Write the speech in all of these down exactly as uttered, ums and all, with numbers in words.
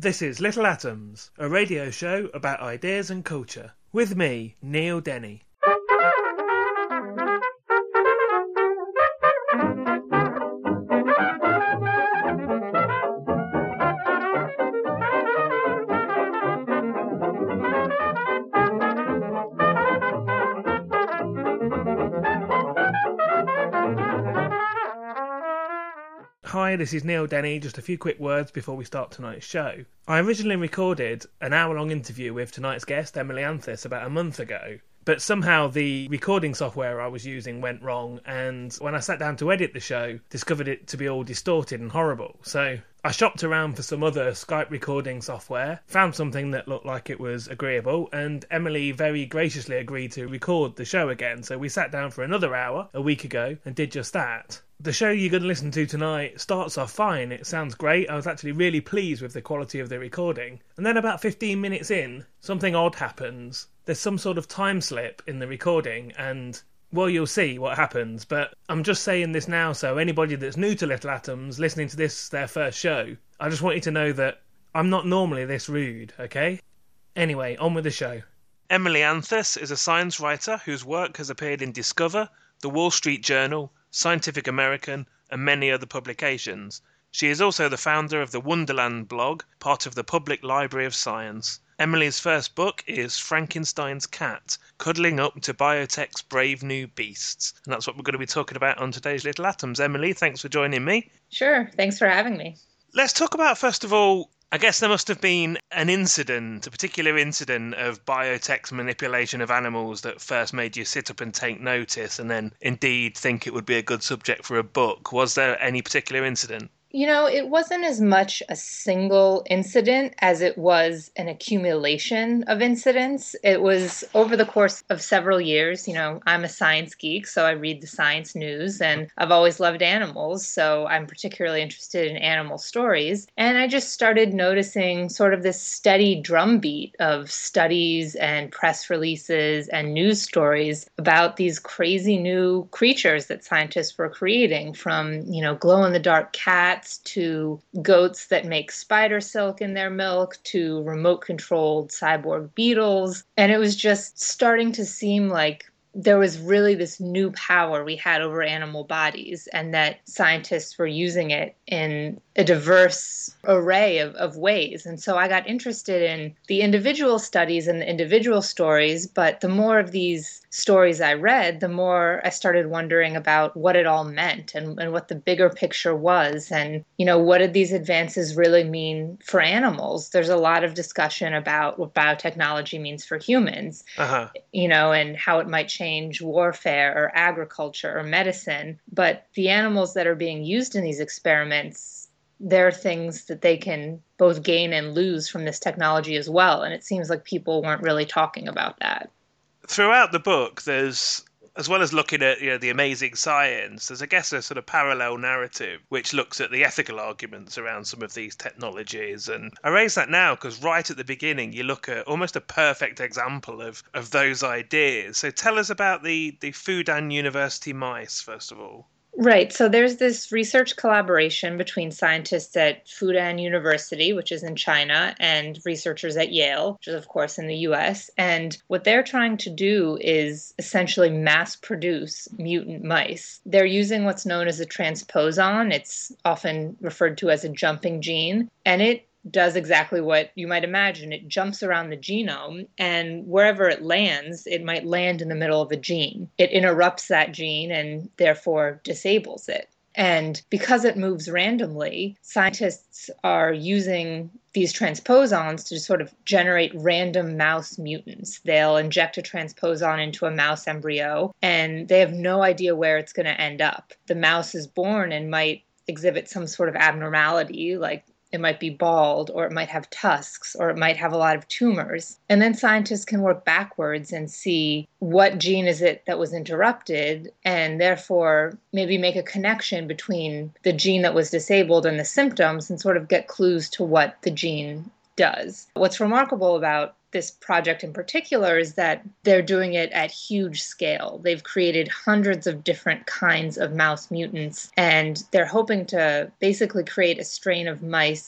This is Little Atoms, a radio show about ideas and culture. With me, Neil Denny. Hi, this is Neil Denny. Just a few quick words before we start tonight's show. I originally recorded an hour-long interview with tonight's guest, Emily Anthis, about a month ago. But somehow the recording software I was using went wrong, and when I sat down to edit the show, discovered it to be all distorted and horrible. So I shopped around for some other Skype recording software, found something that looked like it was agreeable, and Emily very graciously agreed to record the show again. So we sat down for another hour a week ago and did just that. The show you're going to listen to tonight starts off fine. It sounds great. I was actually really pleased with the quality of the recording. And then about fifteen minutes in, something odd happens. There's some sort of time slip in the recording and, well, you'll see what happens. But I'm just saying this now, so anybody that's new to Little Atoms, listening to this, their first show, I just want you to know that I'm not normally this rude, okay? Anyway, on with the show. Emily Anthis is a science writer whose work has appeared in Discover, The Wall Street Journal, Scientific American, and many other publications. She is also the founder of the Wonderland blog, part of the Public Library of Science. Emily's first book is Frankenstein's Cat, Cuddling Up to Biotech's Brave New Beasts. And that's what we're going to be talking about on today's Little Atoms. Emily, thanks for joining me. Sure, thanks for having me. Let's talk about, first of all, I guess there must have been an incident, a particular incident of biotech's manipulation of animals that first made you sit up and take notice and then indeed think it would be a good subject for a book. Was there any particular incident? You know, it wasn't as much a single incident as it was an accumulation of incidents. It was over the course of several years. You know, I'm a science geek, so I read the science news, and I've always loved animals, so I'm particularly interested in animal stories. And I just started noticing sort of this steady drumbeat of studies and press releases and news stories about these crazy new creatures that scientists were creating, from, you know, glow-in-the-dark cats to goats that make spider silk in their milk, to remote-controlled cyborg beetles. And it was just starting to seem like there was really this new power we had over animal bodies, and that scientists were using it in a diverse array of, of ways. And so I got interested in the individual studies and the individual stories, but the more of these stories I read, the more I started wondering about what it all meant and, and what the bigger picture was. And, you know, what did these advances really mean for animals? There's a lot of discussion about what biotechnology means for humans, uh-huh. you know, and how it might change warfare or agriculture or medicine. But the animals that are being used in these experiments, there are things that they can both gain and lose from this technology as well. And it seems like people weren't really talking about that. Throughout the book, there's, as well as looking at, you know, the amazing science, there's, I guess, a sort of parallel narrative which looks at the ethical arguments around some of these technologies. And I raise that now because right at the beginning, you look at almost a perfect example of, of those ideas. So tell us about the, the Fudan University mice, first of all. Right. So there's this research collaboration between scientists at Fudan University, which is in China, and researchers at Yale, which is, of course, in the U S. And what they're trying to do is essentially mass produce mutant mice. They're using what's known as a transposon. It's often referred to as a jumping gene, and it does exactly what you might imagine. It jumps around the genome, and wherever it lands, it might land in the middle of a gene. It interrupts that gene and therefore disables it. And because it moves randomly, scientists are using these transposons to sort of generate random mouse mutants. They'll inject a transposon into a mouse embryo, and they have no idea where it's going to end up. The mouse is born and might exhibit some sort of abnormality, like it might be bald, or it might have tusks, or it might have a lot of tumors. And then scientists can work backwards and see what gene is it that was interrupted, and therefore maybe make a connection between the gene that was disabled and the symptoms, and sort of get clues to what the gene does. What's remarkable about this project in particular is that they're doing it at huge scale. They've created hundreds of different kinds of mouse mutants, and they're hoping to basically create a strain of mice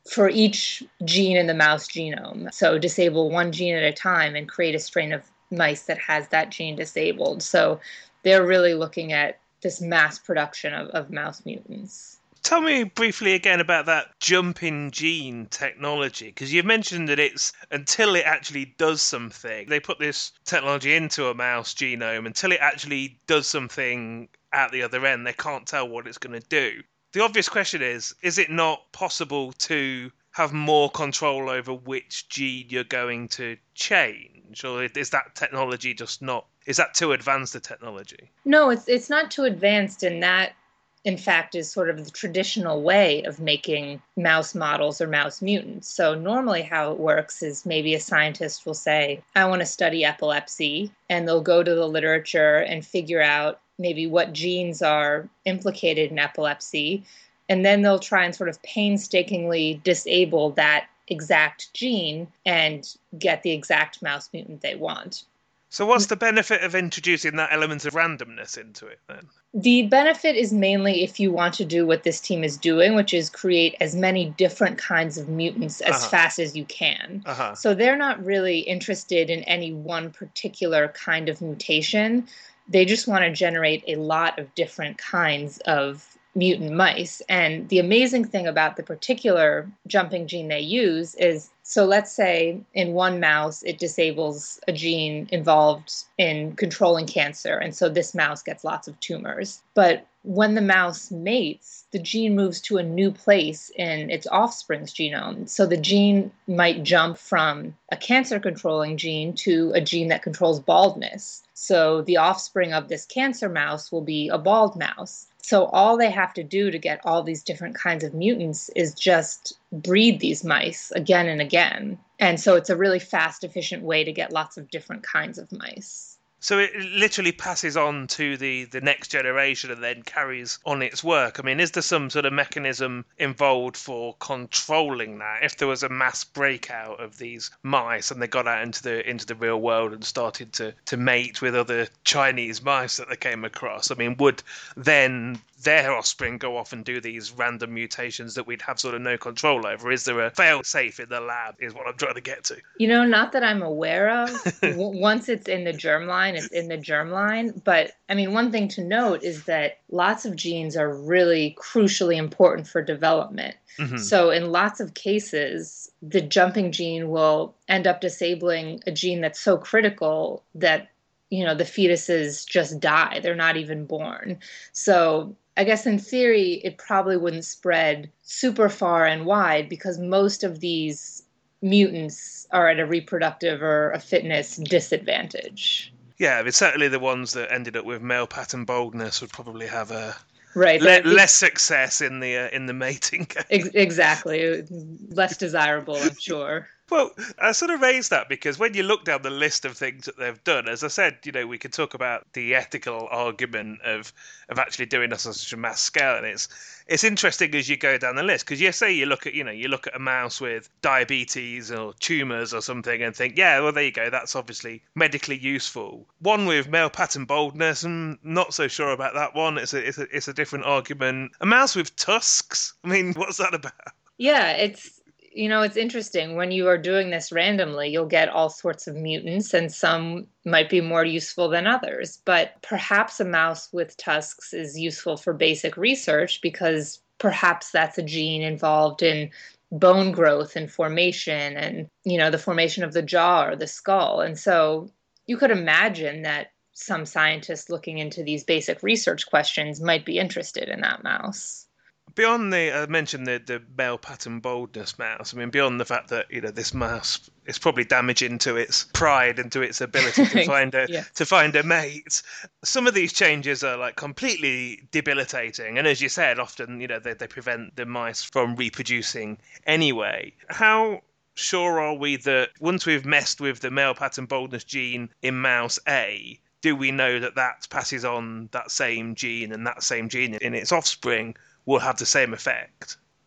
for each gene in the mouse genome. So disable one gene at a time and create a strain of mice that has that gene disabled. So they're really looking at this mass production of, of mouse mutants. Tell me briefly again about that jumping gene technology, because you've mentioned that it's until it actually does something. They put this technology into a mouse genome until it actually does something at the other end. They can't tell what it's going to do. The obvious question is, is it not possible to have more control over which gene you're going to change? Or is that technology just not, is that too advanced a technology? No, it's it's not too advanced, and that, in fact, is sort of the traditional way of making mouse models or mouse mutants. So normally how it works is maybe a scientist will say, I want to study epilepsy, and they'll go to the literature and figure out maybe what genes are implicated in epilepsy, and then they'll try and sort of painstakingly disable that exact gene and get the exact mouse mutant they want. So what's the benefit of introducing that element of randomness into it then? The benefit is mainly if you want to do what this team is doing, which is create as many different kinds of mutants as uh-huh. fast as you can. Uh-huh. So they're not really interested in any one particular kind of mutation. They just want to generate a lot of different kinds of mutant mice. And the amazing thing about the particular jumping gene they use is, so let's say in one mouse, it disables a gene involved in controlling cancer. And so this mouse gets lots of tumors. But when the mouse mates, the gene moves to a new place in its offspring's genome. So the gene might jump from a cancer-controlling gene to a gene that controls baldness. So the offspring of this cancer mouse will be a bald mouse. So all they have to do to get all these different kinds of mutants is just breed these mice again and again. And so it's a really fast, efficient way to get lots of different kinds of mice. So it literally passes on to the, the next generation and then carries on its work. I mean, is there some sort of mechanism involved for controlling that? If there was a mass breakout of these mice and they got out into the into the real world and started to, to mate with other Chinese mice that they came across, I mean, would then their offspring go off and do these random mutations that we'd have sort of no control over? Is there a fail-safe in the lab, is what I'm trying to get to? You know, not that I'm aware of. w- once it's in the germline, it's in the germline. But, I mean, one thing to note is that lots of genes are really crucially important for development. Mm-hmm. So in lots of cases, the jumping gene will end up disabling a gene that's so critical that, you know, the fetuses just die. They're not even born. So I guess in theory, it probably wouldn't spread super far and wide because most of these mutants are at a reproductive or a fitness disadvantage. Yeah, but certainly the ones that ended up with male pattern baldness would probably have a right le- less success in the uh, in the mating game. Ex- exactly, less desirable, I'm sure. Well, I sort of raised that because when you look down the list of things that they've done, as I said, you know, we could talk about the ethical argument of of actually doing this on such a mass scale, and it's it's interesting as you go down the list because you say you look at you know you look at a mouse with diabetes or tumours or something and think, yeah, well there you go, that's obviously medically useful. One with male pattern baldness, I'm not so sure about that one. It's a it's a it's a different argument. A mouse with tusks, I mean, what's that about? Yeah, it's. You know, it's interesting. When you are doing this randomly, you'll get all sorts of mutants, and some might be more useful than others. But perhaps a mouse with tusks is useful for basic research because perhaps that's a gene involved in bone growth and formation and, you know, the formation of the jaw or the skull. And so you could imagine that some scientists looking into these basic research questions might be interested in that mouse. Beyond the, I mentioned the, the male pattern baldness mouse, I mean, beyond the fact that, you know, this mouse is probably damaging to its pride and to its ability to find a, yeah. to find a mate, some of these changes are like completely debilitating. And as you said, often, you know, they, they prevent the mice from reproducing anyway. How sure are we that once we've messed with the male pattern baldness gene in mouse A, do we know that that passes on that same gene and that same gene in its offspring will have the same effect?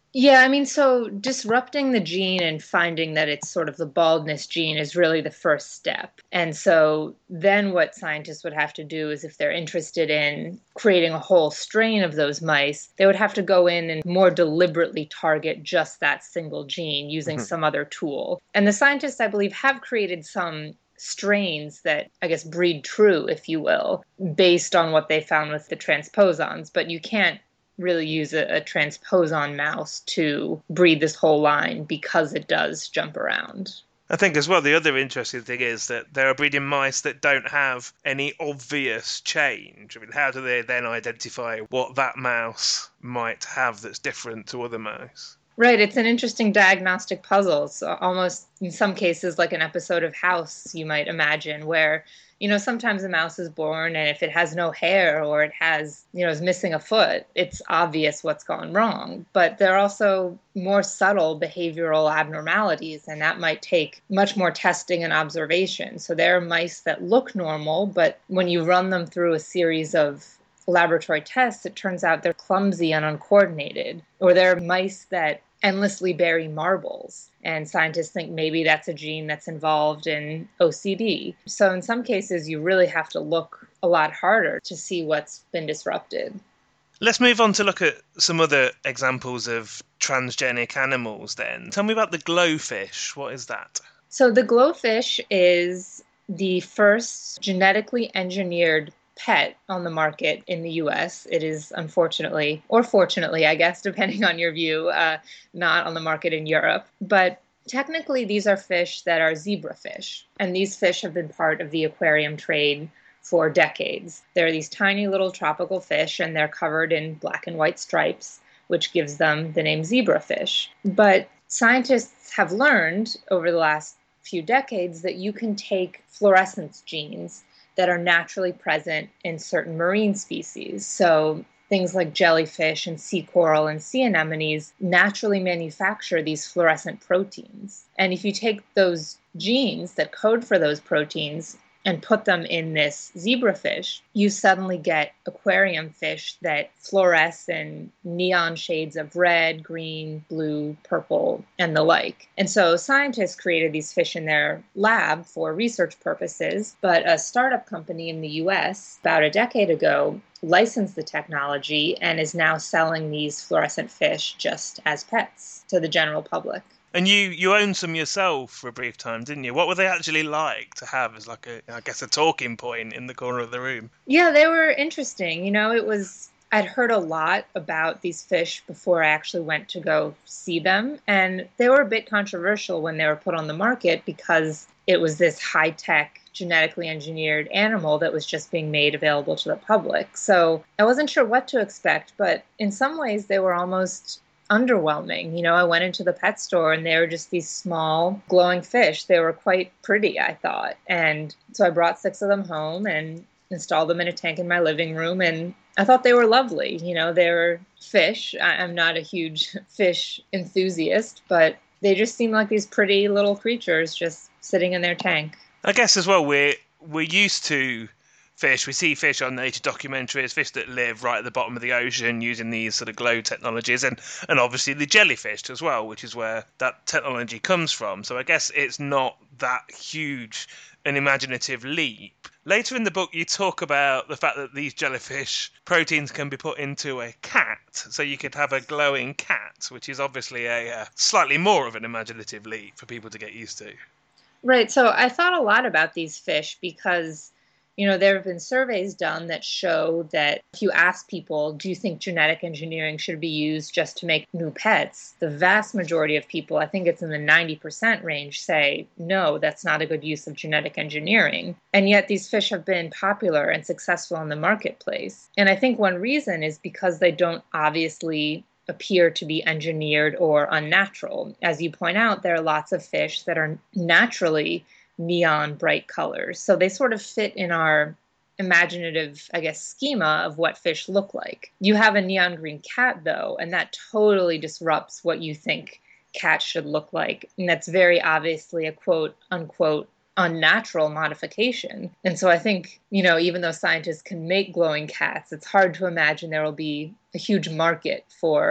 Yeah, I mean, so disrupting the gene and finding that it's sort of the baldness gene is really the first step. And so then what scientists would have to do is if they're interested in creating a whole strain of those mice, they would have to go in and more deliberately target just that single gene using some other tool. And the scientists, I believe, have created some strains that I guess breed true, if you will, based on what they found with the transposons. But you can't really use a, a transposon mouse to breed this whole line because it does jump around. I think as well, the other interesting thing is that there are breeding mice that don't have any obvious change. I mean, how do they then identify what that mouse might have that's different to other mice? Right, it's an interesting diagnostic puzzle. It's almost, in some cases, like an episode of House, you might imagine, where, you know, sometimes a mouse is born and if it has no hair or it has, you know, is missing a foot, it's obvious what's gone wrong. But there are also more subtle behavioral abnormalities, and that might take much more testing and observation. So there are mice that look normal, but when you run them through a series of laboratory tests, it turns out they're clumsy and uncoordinated. Or there are mice that endlessly bury marbles. And scientists think maybe that's a gene that's involved in O C D. So in some cases, you really have to look a lot harder to see what's been disrupted. Let's move on to look at some other examples of transgenic animals then. Tell me about the glowfish. What is that? So the glowfish is the first genetically engineered pet on the market in the U S. It is unfortunately, or fortunately, I guess, depending on your view, uh, not on the market in Europe. But technically, these are fish that are zebrafish. And these fish have been part of the aquarium trade for decades. They're these tiny little tropical fish, and they're covered in black and white stripes, which gives them the name zebrafish. But scientists have learned over the last few decades that you can take fluorescence genes that are naturally present in certain marine species. So things like jellyfish and sea coral and sea anemones naturally manufacture these fluorescent proteins. And if you take those genes that code for those proteins and put them in this zebrafish, you suddenly get aquarium fish that fluoresce in neon shades of red, green, blue, purple, and the like. And so scientists created these fish in their lab for research purposes, but a startup company in the U S about a decade ago licensed the technology and is now selling these fluorescent fish just as pets to the general public. And you, you owned some yourself for a brief time, didn't you? What were they actually like to have as like a, I guess, a talking point in the corner of the room? Yeah, they were interesting. You know, it was, I'd heard a lot about these fish before I actually went to go see them. And they were a bit controversial when they were put on the market because it was this high-tech, genetically engineered animal that was just being made available to the public. So I wasn't sure what to expect, but in some ways they were almost underwhelming. You know, I went into the pet store and they were just these small glowing fish. They were quite pretty, I thought. And so I brought six of them home and installed them in a tank in my living room. And I thought they were lovely. You know, they were fish. I'm not a huge fish enthusiast, but they just seemed like these pretty little creatures just sitting in their tank. I guess as well, we're, we're used to fish. We see fish on nature documentaries, fish that live right at the bottom of the ocean using these sort of glow technologies, and, and obviously the jellyfish as well, which is where that technology comes from. So I guess it's not that huge an imaginative leap. Later in the book, you talk about the fact that these jellyfish proteins can be put into a cat, so you could have a glowing cat, which is obviously a uh, slightly more of an imaginative leap for people to get used to. Right. So I thought a lot about these fish because, you know, there have been surveys done that show that if you ask people, do you think genetic engineering should be used just to make new pets? The vast majority of people, I think it's in the ninety percent range, say, no, that's not a good use of genetic engineering. And yet these fish have been popular and successful in the marketplace. And I think one reason is because they don't obviously appear to be engineered or unnatural. As you point out, there are lots of fish that are naturally neon bright colors. So they sort of fit in our imaginative, I guess, schema of what fish look like. You have a neon green cat, though, and that totally disrupts what you think cats should look like. And that's very obviously a quote unquote unnatural modification. And so I think, you know, even though scientists can make glowing cats, it's hard to imagine there will be a huge market for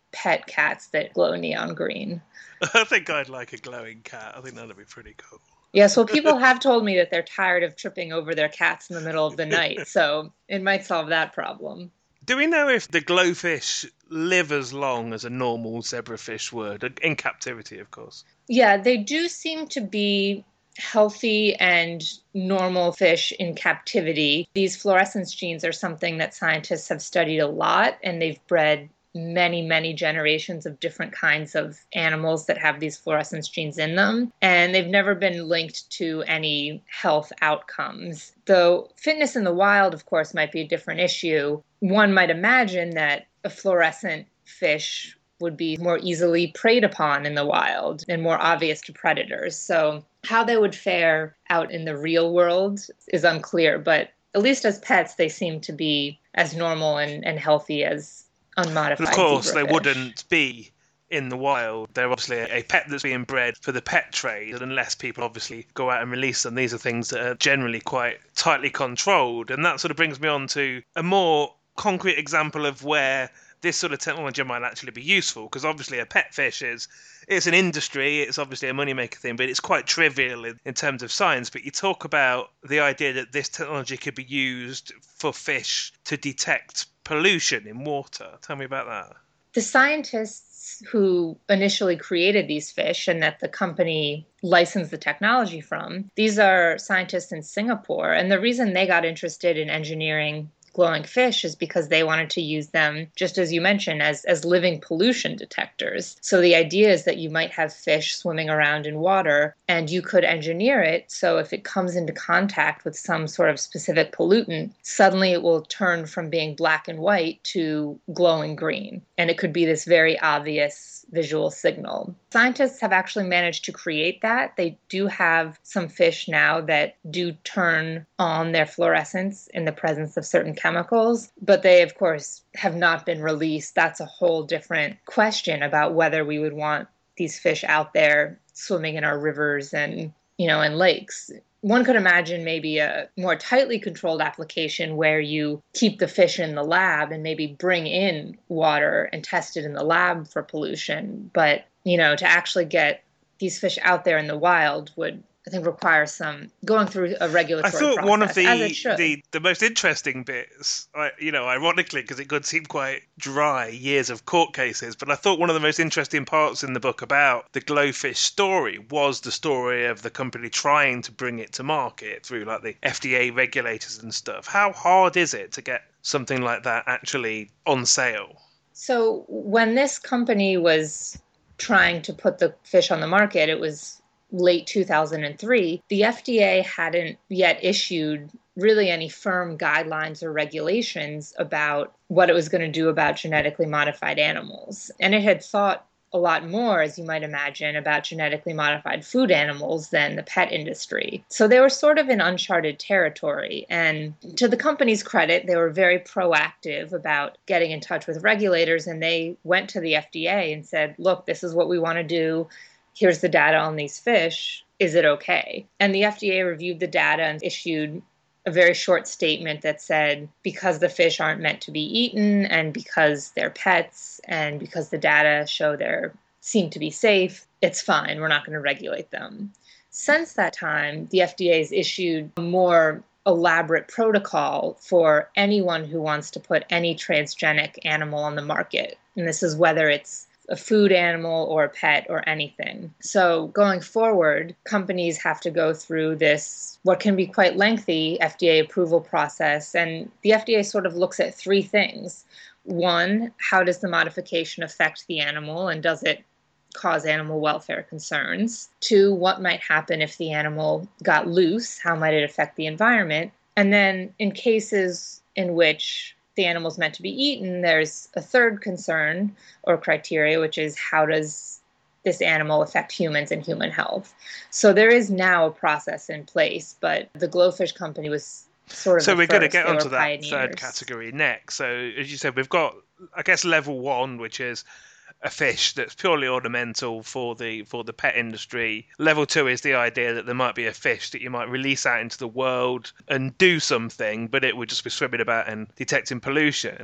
pet cats that glow neon green. I think I'd like a glowing cat. I think that'd be pretty cool. Yes, well, people have told me that they're tired of tripping over their cats in the middle of the night, so it might solve that problem. Do we know if the glowfish live as long as a normal zebrafish would, in captivity, of course? Yeah, they do seem to be healthy and normal fish in captivity. These fluorescence genes are something that scientists have studied a lot, and they've bred many, many generations of different kinds of animals that have these fluorescence genes in them. And they've never been linked to any health outcomes. Though fitness in the wild, of course, might be a different issue. One might imagine that a fluorescent fish would be more easily preyed upon in the wild and more obvious to predators. So how they would fare out in the real world is unclear, but at least as pets, they seem to be as normal and, and healthy as unmodified Of course, they zebrafish. wouldn't be in the wild. They're obviously a pet that's being bred for the pet trade, and unless people obviously go out and release them, these are things that are generally quite tightly controlled. And that sort of brings me on to a more concrete example of where this sort of technology might actually be useful, because obviously a pet fish is it's an industry, it's obviously a moneymaker thing, but it's quite trivial in, in terms of science. But you talk about the idea that this technology could be used for fish to detect pollution in water. Tell me about that. The scientists who initially created these fish and that the company licensed the technology from, these are scientists in Singapore. And the reason they got interested in engineering glowing fish is because they wanted to use them, just as you mentioned, as, as living pollution detectors. So the idea is that you might have fish swimming around in water and you could engineer it so if it comes into contact with some sort of specific pollutant, suddenly it will turn from being black and white to glowing green. And it could be this very obvious visual signal. Scientists have actually managed to create that. They do have some fish now that do turn on their fluorescence in the presence of certain chemicals, but they, of course, have not been released. That's a whole different question about whether we would want these fish out there swimming in our rivers and, you know, in lakes. One could imagine maybe a more tightly controlled application where you keep the fish in the lab and maybe bring in water and test it in the lab for pollution. But, you know, to actually get these fish out there in the wild would, I think, require some going through a regulatory process. I thought process, one of the, as it should. the the most interesting bits, I- you know, ironically, because it could seem quite dry, years of court cases, but I thought one of the most interesting parts in the book about the glowfish story was the story of the company trying to bring it to market through like the F D A regulators and stuff. How hard is it to get something like that actually on sale? So when this company was trying to put the fish on the market, it was late two thousand three, the F D A hadn't yet issued really any firm guidelines or regulations about what it was going to do about genetically modified animals. And it had thought a lot more, as you might imagine, about genetically modified food animals than the pet industry. So they were sort of in uncharted territory. And to the company's credit, they were very proactive about getting in touch with regulators. And they went to the F D A and said, look, this is what we want to do. Here's the data on these fish. Is it okay? And the F D A reviewed the data and issued a very short statement that said, because the fish aren't meant to be eaten and because they're pets and because the data show they seem to be safe, it's fine. We're not going to regulate them. Since that time, the F D A has issued a more elaborate protocol for anyone who wants to put any transgenic animal on the market. And this is whether it's a food animal or a pet or anything. So going forward, companies have to go through this, what can be quite lengthy F D A approval process. And the F D A sort of looks at three things. One, how does the modification affect the animal and does it cause animal welfare concerns? Two, what might happen if the animal got loose? How might it affect the environment? And then in cases in which the animal's meant to be eaten, there's a third concern or criteria, which is how does this animal affect humans and human health? So there is now a process in place, but the Glowfish company was sort of So the we're going to first. get They onto were that pioneers. third category next. So as you said, we've got, I guess, level one, which is a fish that's purely ornamental for the for the pet industry. Level two is the idea that there might be a fish that you might release out into the world and do something, but it would just be swimming about and detecting pollution.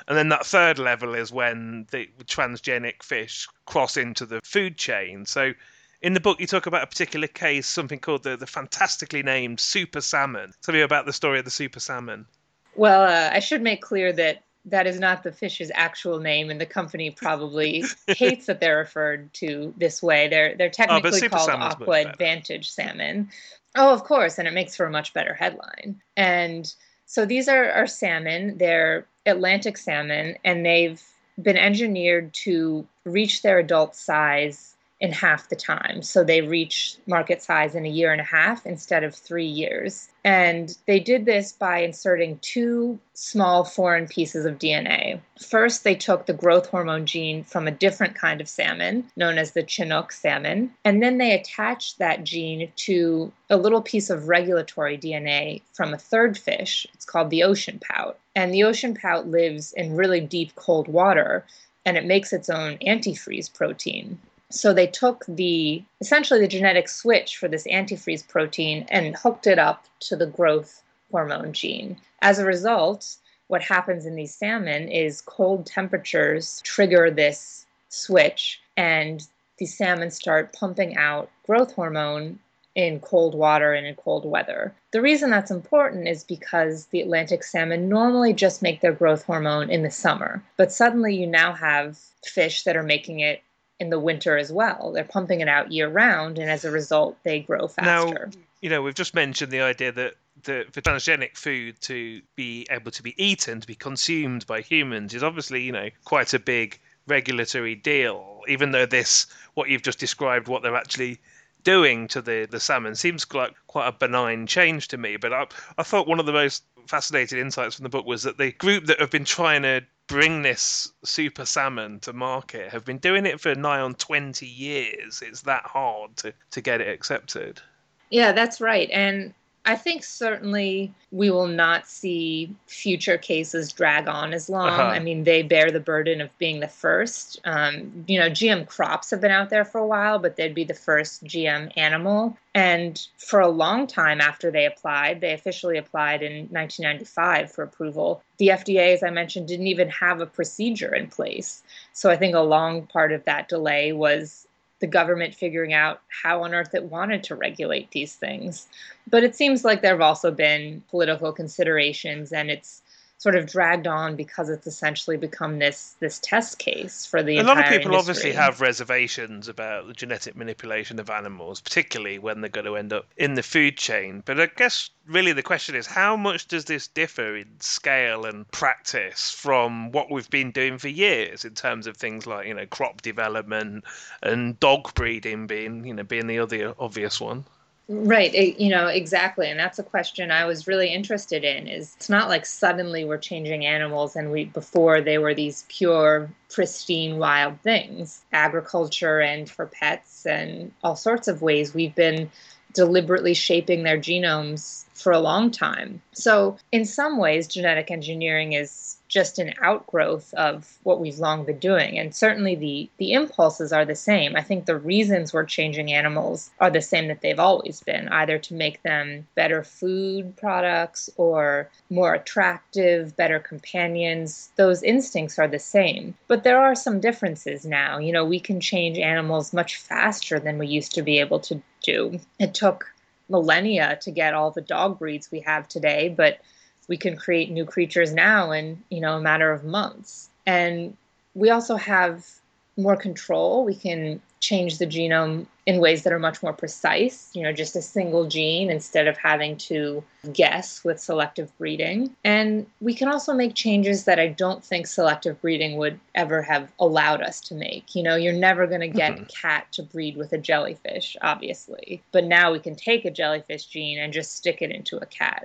And then that third level is when the transgenic fish cross into the food chain. So in the book, you talk about a particular case, something called the, the fantastically named super salmon. Tell me about the story of the super salmon. Well, uh, I should make clear that that is not the fish's actual name, and the company probably hates that they're referred to this way. They're they're technically oh, called Aqua Advantage salmon. Oh, of course, and it makes for a much better headline. And so these are, are salmon. They're Atlantic salmon, and they've been engineered to reach their adult size in half the time. So they reach market size in a year and a half instead of three years. And they did this by inserting two small foreign pieces of D N A. First, they took the growth hormone gene from a different kind of salmon, known as the Chinook salmon, and then they attached that gene to a little piece of regulatory D N A from a third fish. It's called the ocean pout. And the ocean pout lives in really deep, cold water, and it makes its own antifreeze protein. So they took the essentially the genetic switch for this antifreeze protein and hooked it up to the growth hormone gene. As a result, what happens in these salmon is cold temperatures trigger this switch, and the salmon start pumping out growth hormone in cold water and in cold weather. The reason that's important is because the Atlantic salmon normally just make their growth hormone in the summer, but suddenly you now have fish that are making it in the winter as well. They're pumping it out year round, and as a result, they grow faster. Now, you know, we've just mentioned the idea that the, for transgenic food to be able to be eaten, to be consumed by humans, is obviously, you know, quite a big regulatory deal, even though this, what you've just described, what they're actually doing to the, the salmon seems like quite a benign change to me. But I, I thought one of the most fascinating insights from the book was that the group that have been trying to bring this super salmon to market have been doing it for nigh on twenty years. It's that hard to, to get it accepted. Yeah, that's right. And I think certainly we will not see future cases drag on as long. Uh-huh. I mean, they bear the burden of being the first. Um, you know, G M crops have been out there for a while, but they'd be the first G M animal. And for a long time after they applied, they officially applied in nineteen ninety-five for approval. The F D A, as I mentioned, didn't even have a procedure in place. So I think a long part of that delay was the government figuring out how on earth it wanted to regulate these things. But it seems like there have also been political considerations, and it's sort of dragged on because it's essentially become this this test case for the entire industry. A lot of people industry. Obviously have reservations about the genetic manipulation of animals, particularly when they're going to end up in the food chain. But I guess really the question is, how much does this differ in scale and practice from what we've been doing for years in terms of things like, you know, crop development and dog breeding being, you know, being the other obvious one? Right, it, you know, exactly. And that's a question I was really interested in. Is it's not like suddenly we're changing animals and we before they were these pure, pristine, wild things. Agriculture and for pets and all sorts of ways we've been deliberately shaping their genomes for a long time. So in some ways, genetic engineering is just an outgrowth of what we've long been doing. And certainly the, the impulses are the same. I think the reasons we're changing animals are the same that they've always been, either to make them better food products or more attractive, better companions. Those instincts are the same. But there are some differences now. You know, we can change animals much faster than we used to be able to do. It took millennia to get all the dog breeds we have today, but we can create new creatures now in, you know, a matter of months. And we also have more control. We can change the genome in ways that are much more precise, you know, just a single gene instead of having to guess with selective breeding. And we can also make changes that I don't think selective breeding would ever have allowed us to make. You know, you're never going to get mm-hmm. a cat to breed with a jellyfish, obviously. But now we can take a jellyfish gene and just stick it into a cat.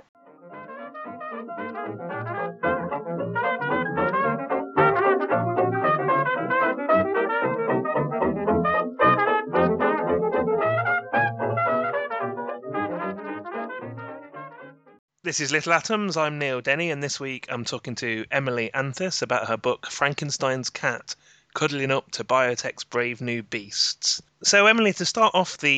This is Little Atoms. I'm Neil Denny, and this week I'm talking to Emily Anthis about her book Frankenstein's Cat, Cuddling Up to Biotech's Brave New Beasts. So, Emily, to start off the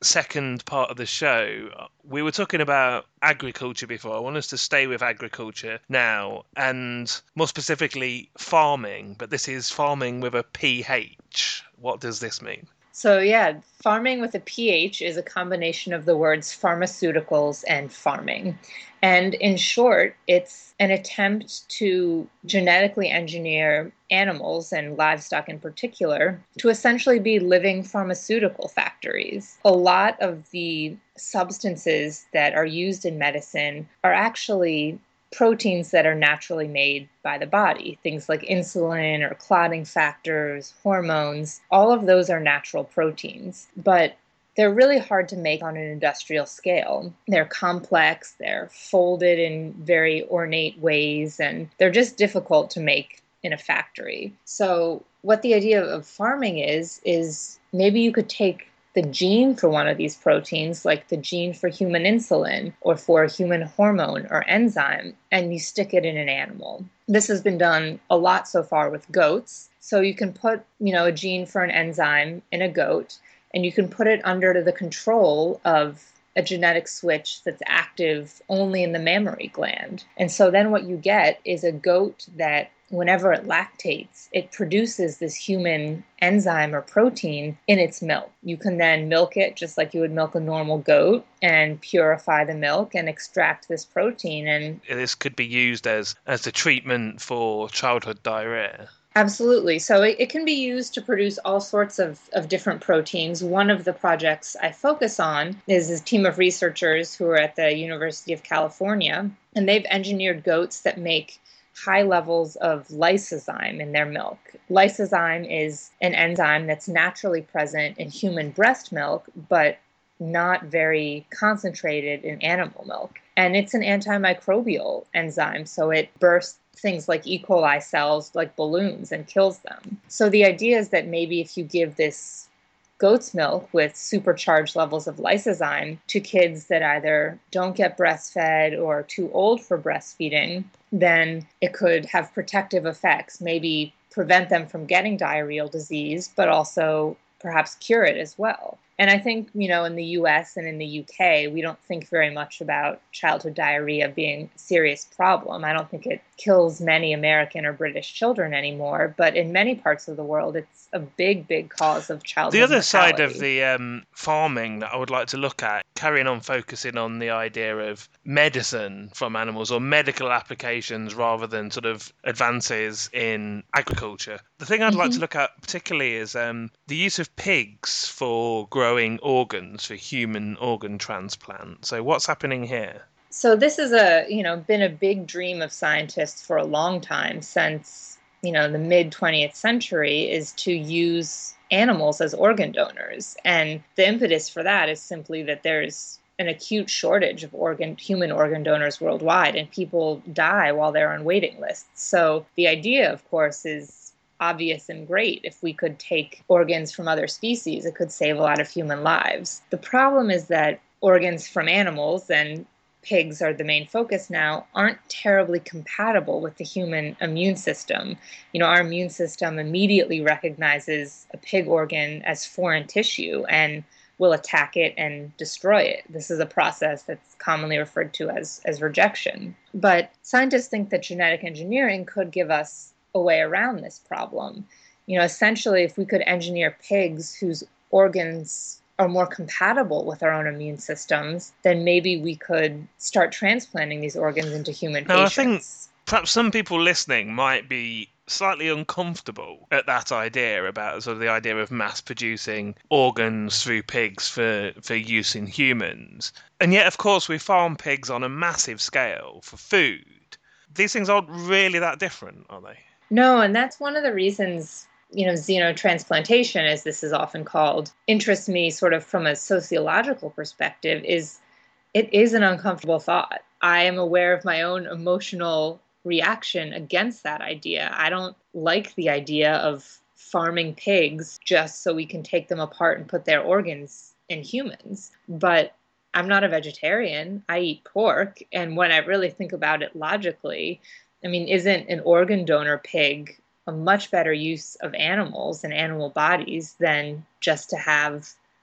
second part of the show, we were talking about agriculture before. I want us to stay with agriculture now, and more specifically farming, but this is farming with a P H. What does this mean? So yeah, farming with a P H is a combination of the words pharmaceuticals and farming. And in short, it's an attempt to genetically engineer animals and livestock in particular to essentially be living pharmaceutical factories. A lot of the substances that are used in medicine are actually proteins that are naturally made by the body. Things like insulin or clotting factors, hormones, all of those are natural proteins. But they're really hard to make on an industrial scale. They're complex, they're folded in very ornate ways, and they're just difficult to make in a factory. So what the idea of farming is, is maybe you could take the gene for one of these proteins, like the gene for human insulin or for a human hormone or enzyme, and you stick it in an animal. This has been done a lot so far with goats. So you can put, you know, a gene for an enzyme in a goat, and you can put it under the control of a genetic switch that's active only in the mammary gland. And so then what you get is a goat that whenever it lactates, it produces this human enzyme or protein in its milk. You can then milk it just like you would milk a normal goat and purify the milk and extract this protein. And this could be used as, as a treatment for childhood diarrhea. Absolutely. So it, it can be used to produce all sorts of, of different proteins. One of the projects I focus on is a team of researchers who are at the University of California, and they've engineered goats that make high levels of lysozyme in their milk. Lysozyme is an enzyme that's naturally present in human breast milk, but not very concentrated in animal milk. And it's an antimicrobial enzyme, so it bursts things like E. coli cells like balloons and kills them. So the idea is that maybe if you give this goat's milk with supercharged levels of lysozyme to kids that either don't get breastfed or are too old for breastfeeding, then it could have protective effects, maybe prevent them from getting diarrheal disease, but also perhaps cure it as well. And I think, you know, in the U S and in the U K, we don't think very much about childhood diarrhea being a serious problem. I don't think it kills many American or British children anymore, but in many parts of the world, it's a big, big cause of childhood The other mortality. side of the um, farming that I would like to look at, carrying on focusing on the idea of medicine from animals or medical applications rather than sort of advances in agriculture. The thing I'd mm-hmm. like to look at particularly is um, the use of pigs for growing organs for human organ transplant. So what's happening here? So this is a, you know, been a big dream of scientists for a long time, since, you know, the mid twentieth century, is to use animals as organ donors. And the impetus for that is simply that there's an acute shortage of organ human organ donors worldwide, and people die while they're on waiting lists. So the idea, of course, is obvious and great. If we could take organs from other species, it could save a lot of human lives. The problem is that organs from animals, and pigs are the main focus now, aren't terribly compatible with the human immune system. You know, our immune system immediately recognizes a pig organ as foreign tissue and will attack it and destroy it. This is a process that's commonly referred to as, as rejection. But scientists think that genetic engineering could give us a way around this problem. You know, essentially, if we could engineer pigs whose organs are more compatible with our own immune systems, then maybe we could start transplanting these organs into human now, patients. I think perhaps some people listening might be slightly uncomfortable at that idea about sort of the idea of mass producing organs through pigs for, for use in humans. And yet, of course, we farm pigs on a massive scale for food. These things aren't really that different, are they? No, and that's one of the reasons, you know, xenotransplantation, as this is often called, interests me sort of from a sociological perspective. Is it is an uncomfortable thought. I am aware of my own emotional reaction against that idea. I don't like the idea of farming pigs just so we can take them apart and put their organs in humans. But I'm not a vegetarian. I eat pork. And when I really think about it logically, I mean, isn't an organ donor pig a much better use of animals and animal bodies than just to have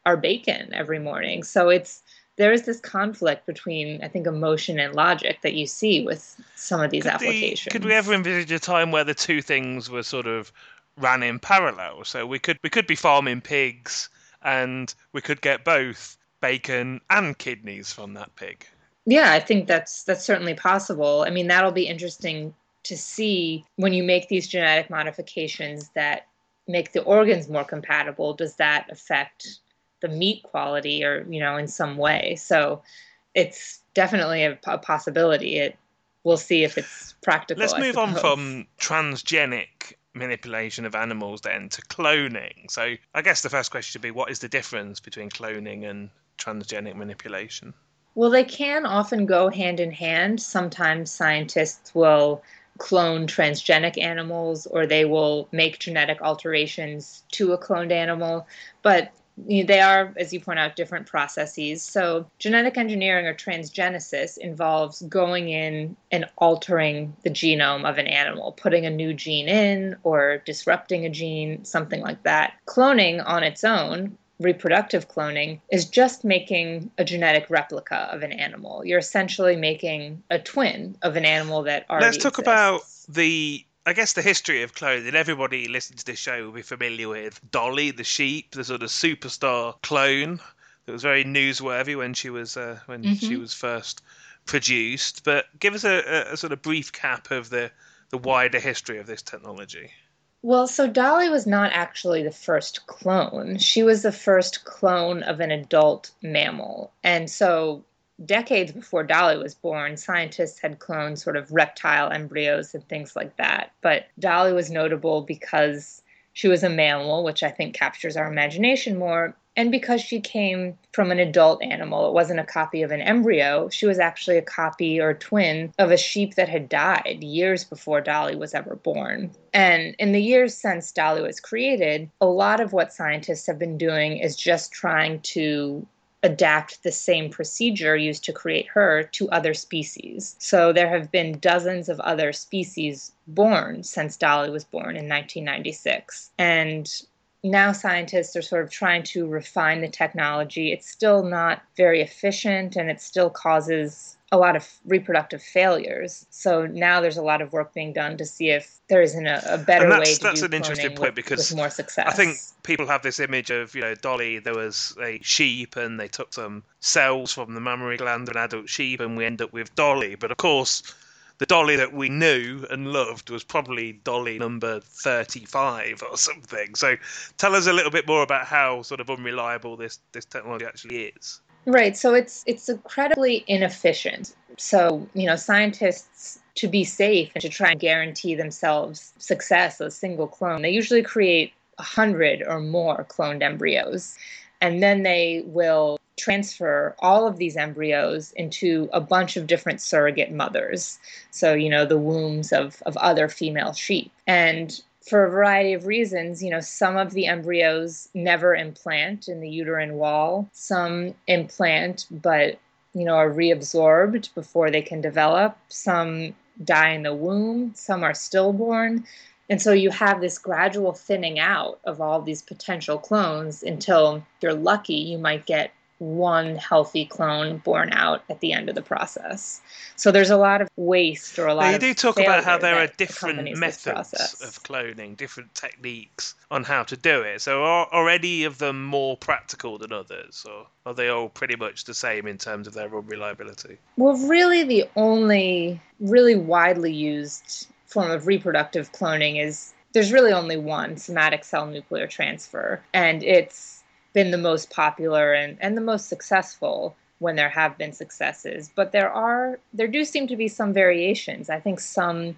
our bacon every morning. So it's there is this conflict between, I think, emotion and logic that you see with some of these Could the applications. could we ever envisage a time where the two things were sort of ran in parallel? So we could we could be farming pigs, and we could get both bacon and kidneys from that pig. Yeah, I think that's that's certainly possible. I mean, that'll be interesting to see when you make these genetic modifications that make the organs more compatible. Does that affect the meat quality, or, you know, in some way? So it's definitely a, a possibility. It we'll see if it's practical. Let's I move on suppose. from transgenic manipulation of animals then to cloning. So I guess the first question should be, what is the difference between cloning and transgenic manipulation? Well, they can often go hand in hand. Sometimes scientists will clone transgenic animals, or they will make genetic alterations to a cloned animal. But you know, they are, as you point out, different processes. So genetic engineering, or transgenesis, involves going in and altering the genome of an animal, putting a new gene in or disrupting a gene, something like that. Cloning on its own, reproductive cloning, is just making a genetic replica of an animal. You're essentially making a twin of an animal that already Let's talk exists. about the, I guess, the history of cloning. Everybody listening to this show will be familiar with Dolly the sheep, the sort of superstar clone that was very newsworthy when she was uh, when Mm-hmm. she was first produced. But give us a, a, a sort of brief cap of the the wider history of this technology. Well, so Dolly was not actually the first clone. She was the first clone of an adult mammal. And so decades before Dolly was born, scientists had cloned sort of reptile embryos and things like that. But Dolly was notable because she was a mammal, which I think captures our imagination more, and because she came from an adult animal. It wasn't a copy of an embryo. She was actually a copy or twin of a sheep that had died years before Dolly was ever born. And in the years since Dolly was created, a lot of what scientists have been doing is just trying to adapt the same procedure used to create her to other species. So there have been dozens of other species born since Dolly was born in nineteen ninety-six. And now scientists are sort of trying to refine the technology. It's still not very efficient, and it still causes a lot of reproductive failures. So now there's a lot of work being done to see if there isn't a, a better and way that's, to that's do an interesting cloning point with, because with more success. I think people have this image of, you know, Dolly, there was a sheep and they took some cells from the mammary gland of an adult sheep and we end up with Dolly. But of course, the Dolly that we knew and loved was probably Dolly number thirty-five or something. So tell us a little bit more about how sort of unreliable this, this technology actually is. Right. So it's it's incredibly inefficient. So, you know, scientists, to be safe and to try and guarantee themselves success of a single clone, they usually create a hundred or more cloned embryos. And then they will transfer all of these embryos into a bunch of different surrogate mothers. So, you know, the wombs of, of other female sheep. And for a variety of reasons, you know, some of the embryos never implant in the uterine wall. Some implant, but, you know, are reabsorbed before they can develop. Some die in the womb. Some are stillborn. And so you have this gradual thinning out of all these potential clones until, if you're lucky, you might get one healthy clone born out at the end of the process. So there's a lot of waste or a lot now, you of do talk failure about how there are that different accompanies this methods process. of cloning, different techniques on how to do it. So are, are any of them more practical than others, or are they all pretty much the same in terms of their unreliability? Well, really the only really widely used form of reproductive cloning is, there's really only one, somatic cell nuclear transfer. And it's been the most popular and, and the most successful when there have been successes. But there are, there do seem to be some variations. I think some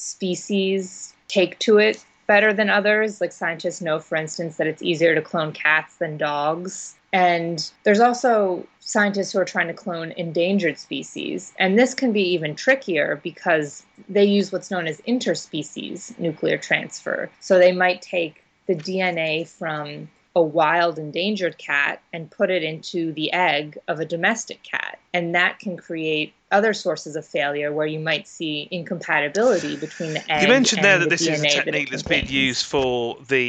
species take to it better than others. Like scientists know, for instance, that it's easier to clone cats than dogs. And there's also scientists who are trying to clone endangered species. And this can be even trickier because they use what's known as interspecies nuclear transfer. So they might take the D N A from a wild endangered cat and put it into the egg of a domestic cat. And that can create other sources of failure where you might see incompatibility between the egg You mentioned and there that the this D N A is a that it technique that's been contains. used for the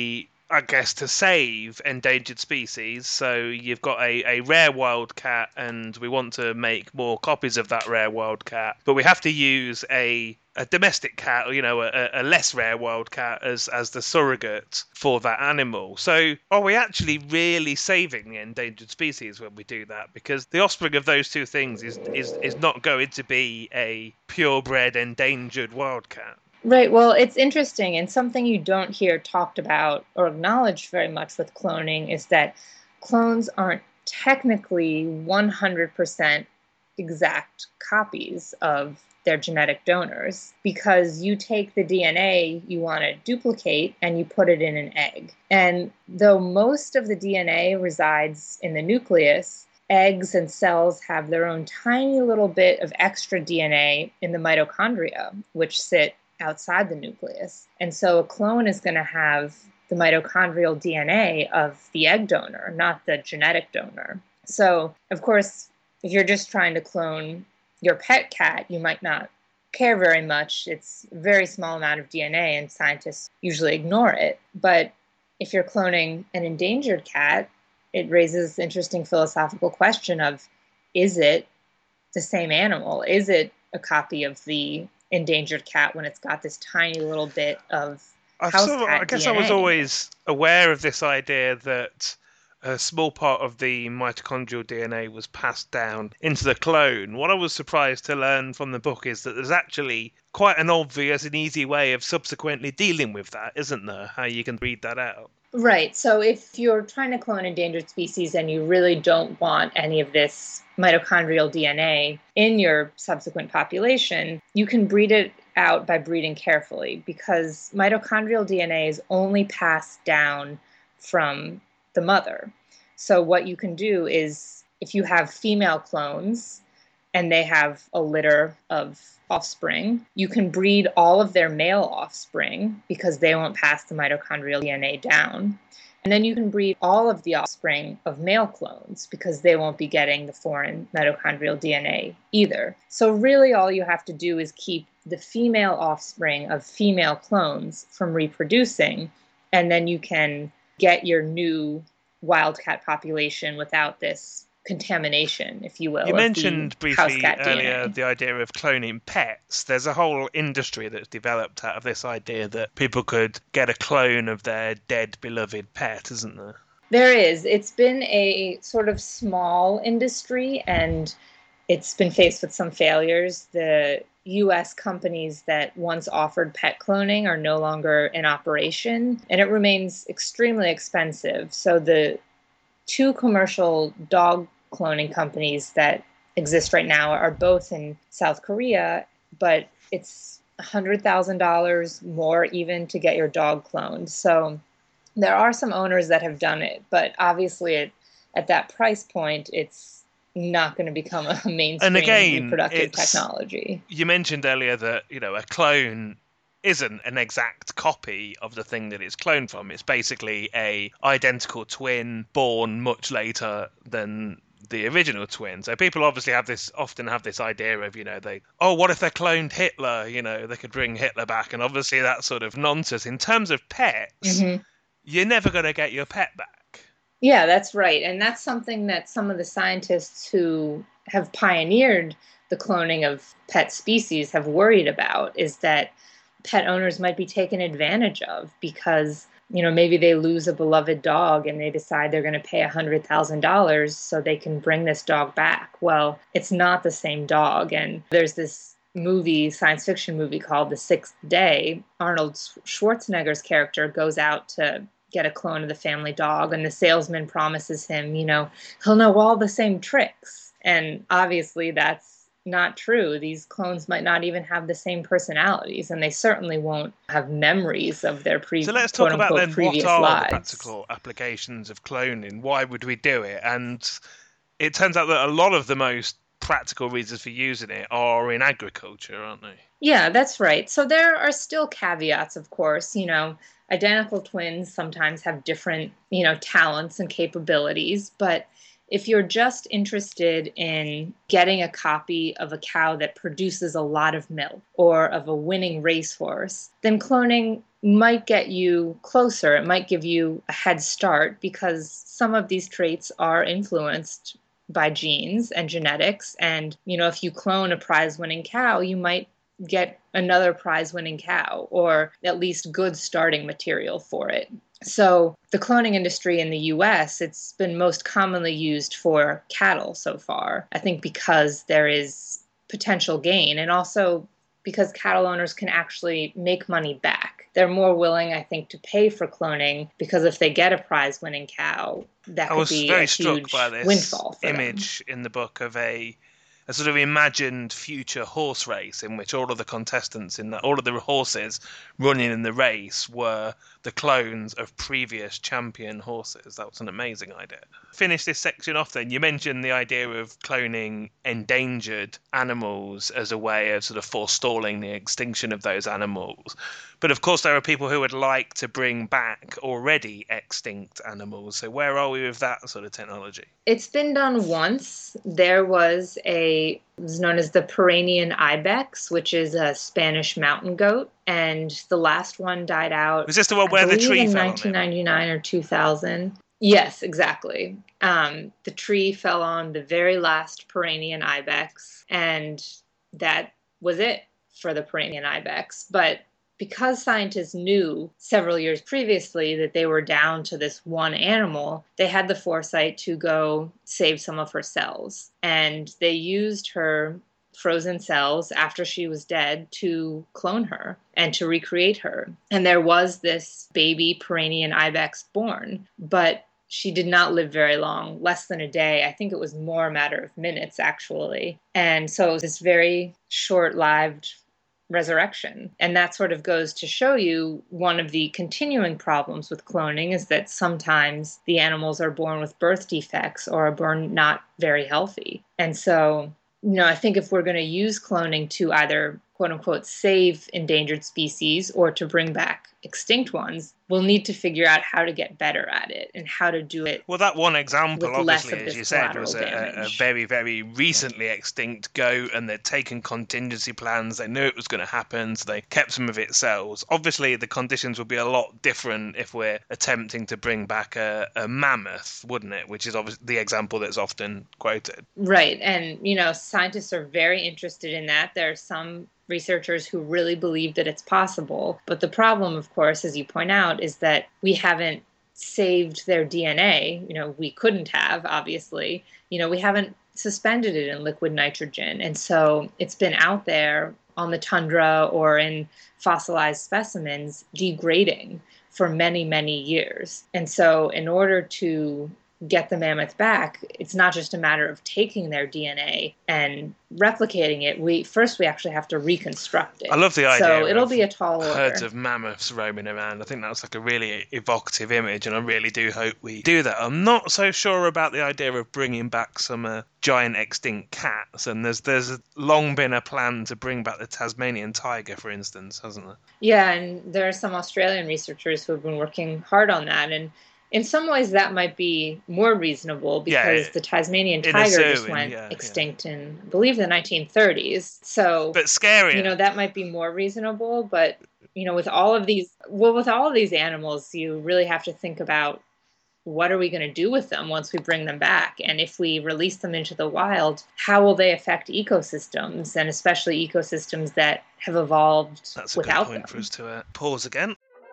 I guess, to save endangered species. So you've got a, a rare wildcat, and we want to make more copies of that rare wildcat, but we have to use a a domestic cat, or you know, a, a less rare wildcat as as the surrogate for that animal. So are we actually really saving the endangered species when we do that? Because the offspring of those two things is is is not going to be a purebred endangered wildcat. Right. Well, it's interesting, and something you don't hear talked about or acknowledged very much with cloning is that clones aren't technically one hundred percent exact copies of their genetic donors, because you take the D N A you want to duplicate and you put it in an egg. And though most of the D N A resides in the nucleus, eggs and cells have their own tiny little bit of extra D N A in the mitochondria, which sit outside the nucleus. And so a clone is going to have the mitochondrial D N A of the egg donor, not the genetic donor. So, of course, if you're just trying to clone your pet cat, you might not care very much. It's a very small amount of D N A, and scientists usually ignore it. But if you're cloning an endangered cat, it raises the interesting philosophical question of, is it the same animal? Is it a copy of the endangered cat when it's got this tiny little bit of I've house sort of, cat I guess D N A? I was always aware of this idea that a small part of the mitochondrial D N A was passed down into the clone. What I was surprised to learn from the book is that there's actually quite an obvious and easy way of subsequently dealing with that, isn't there? How you can read that out. Right. So if you're trying to clone endangered species and you really don't want any of this mitochondrial D N A in your subsequent population, you can breed it out by breeding carefully, because mitochondrial D N A is only passed down from the mother. So what you can do is, if you have female clones and they have a litter of offspring, you can breed all of their male offspring because they won't pass the mitochondrial D N A down. And then you can breed all of the offspring of male clones because they won't be getting the foreign mitochondrial D N A either. So really all you have to do is keep the female offspring of female clones from reproducing, and then you can get your new wildcat population without this contamination, if you will. You of mentioned the briefly housecat earlier D N A. the idea of cloning pets. There's a whole industry that's developed out of this idea that people could get a clone of their dead beloved pet, isn't there? There is. It's been a sort of small industry, and it's been faced with some failures. The U S companies that once offered pet cloning are no longer in operation, and it remains extremely expensive. So the two commercial dog cloning companies that exist right now are both in South Korea, but it's one hundred thousand dollars more even to get your dog cloned. So there are some owners that have done it, but obviously at, at that price point, it's not going to become a mainstream And again, reproductive it's, technology. You mentioned earlier that, you know, a clone isn't an exact copy of the thing that it's cloned from. It's basically a identical twin born much later than the original twin. So people obviously have this, often have this idea of, you know, they, oh, what if they cloned Hitler? You know, they could bring Hitler back. And obviously that's sort of nonsense. In terms of pets, mm-hmm. you're never going to get your pet back. Yeah, that's right. And that's something that some of the scientists who have pioneered the cloning of pet species have worried about, is that pet owners might be taken advantage of because, you know, maybe they lose a beloved dog and they decide they're going to pay one hundred thousand dollars so they can bring this dog back. Well, it's not the same dog. And there's this movie, science fiction movie called The Sixth Day. Arnold Schwarzenegger's character goes out to get a clone of the family dog, and the salesman promises him, you know, he'll know all the same tricks. And obviously that's not true. These clones might not even have the same personalities, and they certainly won't have memories of their previous, so let's talk about then previous what are lives. The practical applications of cloning? Why would we do it? And it turns out that a lot of the most practical reasons for using it are in agriculture, aren't they? Yeah, that's right. So there are still caveats, of course. You know, identical twins sometimes have different, you know, talents and capabilities, but If you're just interested in getting a copy of a cow that produces a lot of milk or of a winning racehorse, then cloning might get you closer. It might give you a head start because some of these traits are influenced by genes and genetics. And, you know, if you clone a prize-winning cow, you might get another prize-winning cow, or at least good starting material for it. So the cloning industry in the U S, it's been most commonly used for cattle so far, I think because there is potential gain, and also because cattle owners can actually make money back. They're more willing, I think, to pay for cloning because if they get a prize-winning cow, that I could was be very a struck huge by this windfall for image them. in the book of a a sort of imagined future horse race in which all of the contestants in that, all of the horses running in the race were the clones of previous champion horses. That was an amazing idea. Finish this section off then. You mentioned the idea of cloning endangered animals as a way of sort of forestalling the extinction of those animals. But of course, there are people who would like to bring back already extinct animals. So where are we with that sort of technology? It's been done once. There was a, it was known as the Pyrenean ibex, which is a Spanish mountain goat. And the last one died out, Was this the one I where the believe, tree in fell on nineteen him? ninety-nine or two thousand. Yes, exactly. Um, the tree fell on the very last Pyrenean ibex, and that was it for the Pyrenean ibex. But because scientists knew several years previously that they were down to this one animal, they had the foresight to go save some of her cells. And they used her frozen cells after she was dead to clone her and to recreate her. And there was this baby Pyrenean ibex born, but she did not live very long, less than a day. I think it was more a matter of minutes, actually. And so it was this very short-lived resurrection. And that sort of goes to show you one of the continuing problems with cloning is that sometimes the animals are born with birth defects or are born not very healthy. And so, you know, I think if we're going to use cloning to either quote unquote save endangered species or to bring back extinct ones, we'll need to figure out how to get better at it and how to do it. Well, that one example, with less obviously, of as this you said, was collateral a, a damage. very, very recently extinct goat, and they'd taken contingency plans. They knew it was going to happen, so they kept some of its cells. Obviously, the conditions would be a lot different if we're attempting to bring back a, a mammoth, wouldn't it? Which is obviously the example that's often quoted. Right. And, you know, scientists are very interested in that. There are some researchers who really believe that it's possible. But the problem, of course, as you point out, is that we haven't saved their D N A. You know, we couldn't have, obviously. You know, we haven't suspended it in liquid nitrogen. And so it's been out there on the tundra or in fossilized specimens degrading for many, many years. And so in order to get the mammoth back, it's not just a matter of taking their D N A and replicating it. We first we actually have to reconstruct it. I love the idea. So it'll of be a tall order. Herds of mammoths roaming around. I think that's like a really evocative image, and I really do hope we do that. I'm not so sure about the idea of bringing back some uh, giant extinct cats, and there's there's long been a plan to bring back the Tasmanian tiger, for instance, hasn't there? Yeah, and there are some Australian researchers who have been working hard on that, and in some ways that might be more reasonable because yeah, the Tasmanian in a tiger zoo, just in- went yeah, extinct in, I believe, the nineteen thirties. So, But scarier. you know, that might be more reasonable. But, you know, with all of these, well, with all of these animals, you really have to think about what are we going to do with them once we bring them back? And if we release them into the wild, how will they affect ecosystems, and especially ecosystems that have evolved That's a without good point them? for us to uh, pause again.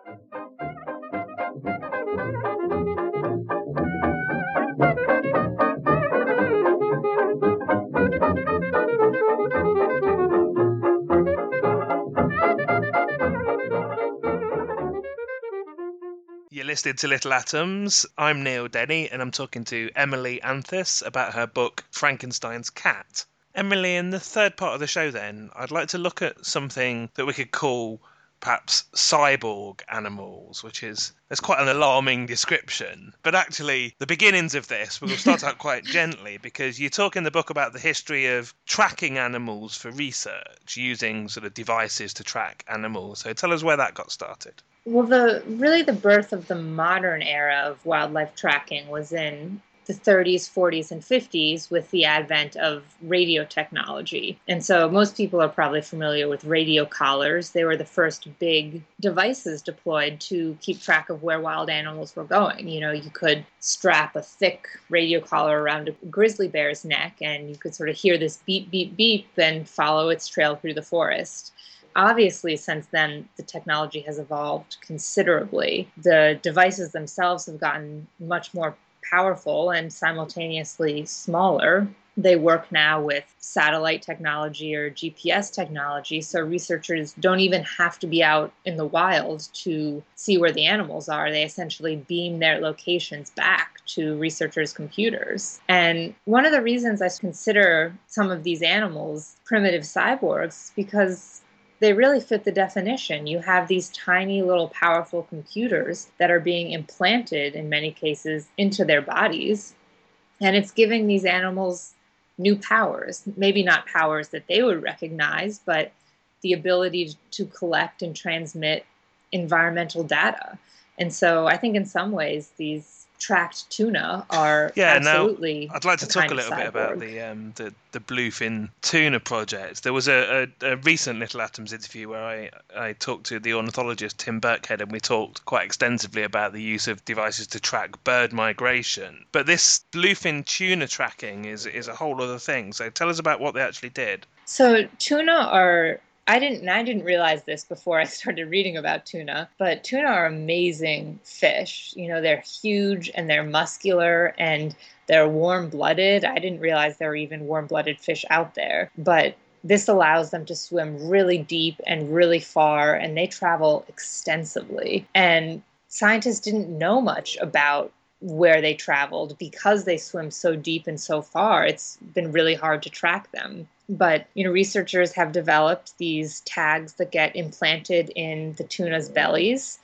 You're listening to Little Atoms. I'm Neil Denny, and I'm talking to Emily Anthis about her book Frankenstein's Cat. Emily, in the third part of the show then, I'd like to look at something that we could call perhaps cyborg animals, which is, there's quite an alarming description. But actually, the beginnings of this, we'll start out quite gently, because you talk in the book about the history of tracking animals for research, using sort of devices to track animals. So tell us where that got started. Well, the really the birth of the modern era of wildlife tracking was in the thirties, forties, and fifties with the advent of radio technology. And so most people are probably familiar with radio collars. They were the first big devices deployed to keep track of where wild animals were going. You know, you could strap a thick radio collar around a grizzly bear's neck and you could sort of hear this beep, beep, beep, and follow its trail through the forest. Obviously, since then, the technology has evolved considerably. The devices themselves have gotten much more powerful and simultaneously smaller. They work now with satellite technology or G P S technology, so researchers don't even have to be out in the wild to see where the animals are. They essentially beam their locations back to researchers' computers. And one of the reasons I consider some of these animals primitive cyborgs is because they really fit the definition. You have these tiny little powerful computers that are being implanted, in many cases, into their bodies. And it's giving these animals new powers. Maybe not powers that they would recognize, but the ability to collect and transmit environmental data. And so I think in some ways these tracked tuna are yeah, absolutely. Now I'd like to talk a little bit about the um, the, the bluefin tuna project. There was a, a, a recent Little Atoms interview where I, I talked to the ornithologist Tim Birkhead, and we talked quite extensively about the use of devices to track bird migration. But this bluefin tuna tracking is is a whole other thing. So tell us about what they actually did. So tuna are I didn't and I didn't realize this before I started reading about tuna, but tuna are amazing fish. You know, they're huge and they're muscular and they're warm-blooded. I didn't realize there were even warm-blooded fish out there, but this allows them to swim really deep and really far, and they travel extensively. And scientists didn't know much about where they traveled because they swim so deep and so far. It's been really hard to track them. But, you know, researchers have developed these tags that get implanted in the tuna's bellies,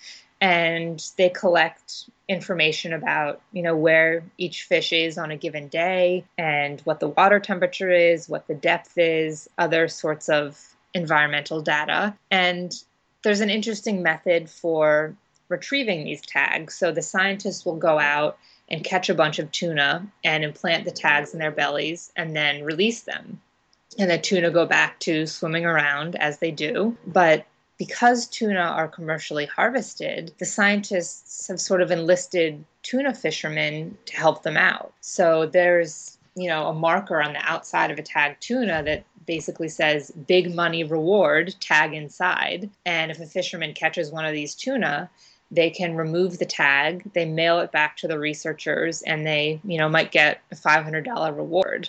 and they collect information about, you know, where each fish is on a given day and what the water temperature is, what the depth is, other sorts of environmental data. And there's an interesting method for retrieving these tags. So the scientists will go out and catch a bunch of tuna and implant the tags in their bellies and then release them. And the tuna go back to swimming around as they do. But because tuna are commercially harvested, the scientists have sort of enlisted tuna fishermen to help them out. So there's, you know, a marker on the outside of a tagged tuna that basically says big money reward, tag inside. And if a fisherman catches one of these tuna, they can remove the tag, they mail it back to the researchers, and they, you know, might get a five hundred dollars reward.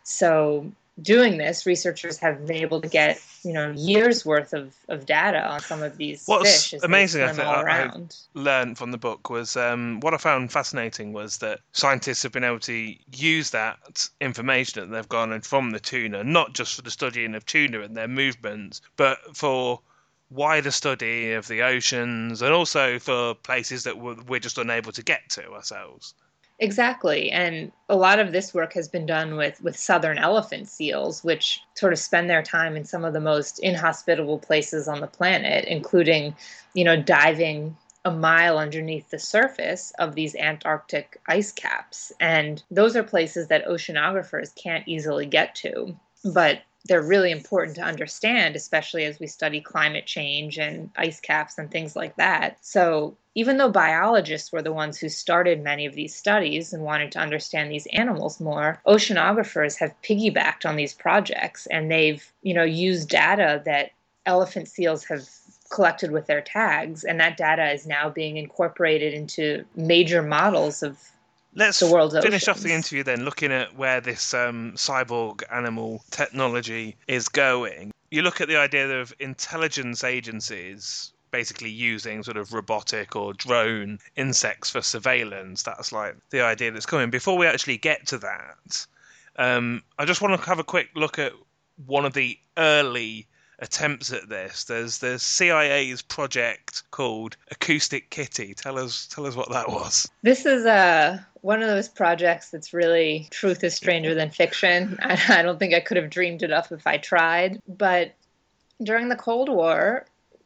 So doing this, researchers have been able to get, you know, years worth of, of data on some of these What's fish as amazing, they I swim think, all I, around. I learned from the book was um, what I found fascinating was that scientists have been able to use that information that they've garnered from the tuna, not just for the studying of tuna and their movements, but for wider study of the oceans and also for places that we're just unable to get to ourselves. Exactly. And a lot of this work has been done with, with southern elephant seals, which sort of spend their time in some of the most inhospitable places on the planet, including, you know, diving a mile underneath the surface of these Antarctic ice caps. And those are places that oceanographers can't easily get to. But they're really important to understand, especially as we study climate change and ice caps and things like that. So even though biologists were the ones who started many of these studies and wanted to understand these animals more, oceanographers have piggybacked on these projects, and they've, you know, used data that elephant seals have collected with their tags, and that data is now being incorporated into major models of Let's the world's finish oceans. off the interview then, looking at where this um, cyborg animal technology is going. You look at the idea of intelligence agencies basically using sort of robotic or drone insects for surveillance. That's like the idea that's coming. Before we actually get to that, um, I just want to have a quick look at one of the early attempts at this. There's the C I A's project called Acoustic Kitty. Tell us, tell us what that was. This is uh, one of those projects that's really truth is stranger than fiction. I, I don't think I could have dreamed it up if I tried. But during the Cold War,